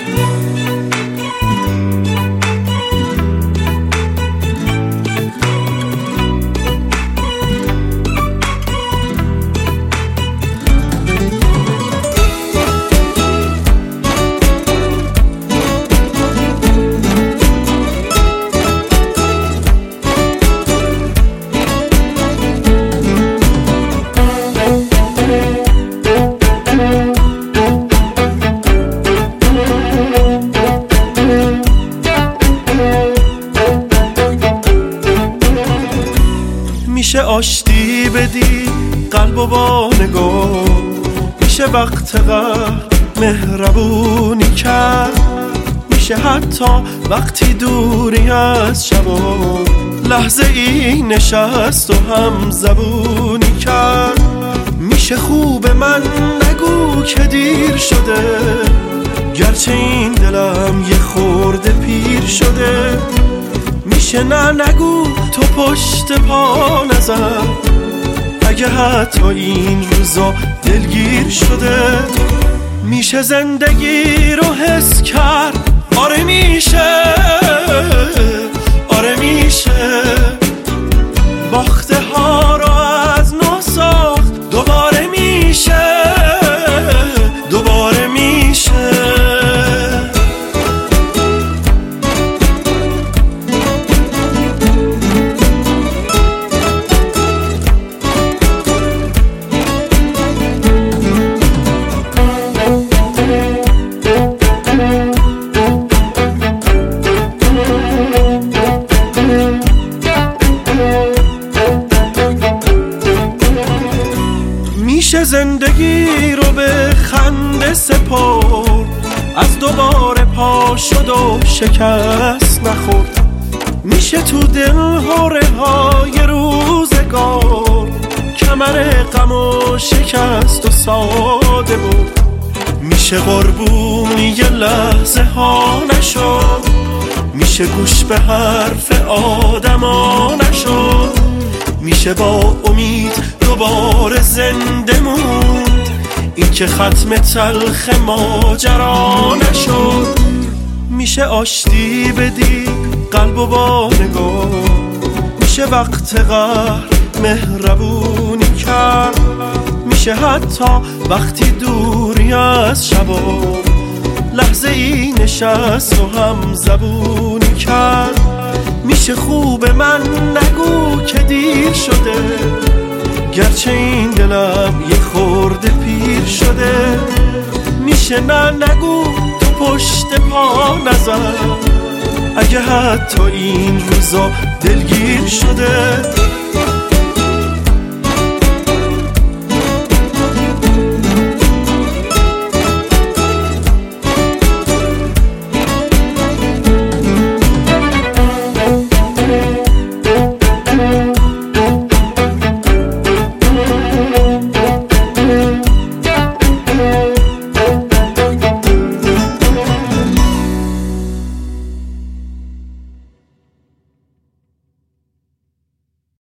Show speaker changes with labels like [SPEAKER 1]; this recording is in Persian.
[SPEAKER 1] میشه آشتی بدی قلبو با نگاه، میشه وقت قهر مهربونی کرد، میشه حتی وقتی دوری از شبا لحظه ای نشست و هم زبونی کرد. میشه خوب من نگو که دیر شده، گرچه این دلم یه خورده پیر شده. میشه نه نگو تو پشت پا نزن، اگه حتی این روزا دلگیر شده. میشه زندگی رو حس کرد، آره میشه، آره میشه باخته ها رو از نو ساخت، دوباره میشه، دوباره میشه. میشه زندگی رو به خنده سپرد، از دوباره پا شد و شکست نخورد. میشه تو دل هره های روزگار کمر غم و شکست و ساده بود. میشه قربونی یه لحظه ها نشد، میشه گوش به حرف آدما نشد. میشه با امید دوباره زنده موند، این که ختم تلخ ماجرا نشد. میشه آشتی بدی قلبو با نگاه، میشه وقت قهر مهربونی کرد، میشه حتی وقتی دوری از شبا لحظه ای نشست و هم زبونی کرد. میشه خوب من نگو که دیر شده، گرچه این دلم یه خورده پیر شده. میشه نه نگو تو پشت پا نزن، اگه حتی این روزا دلگیر شده.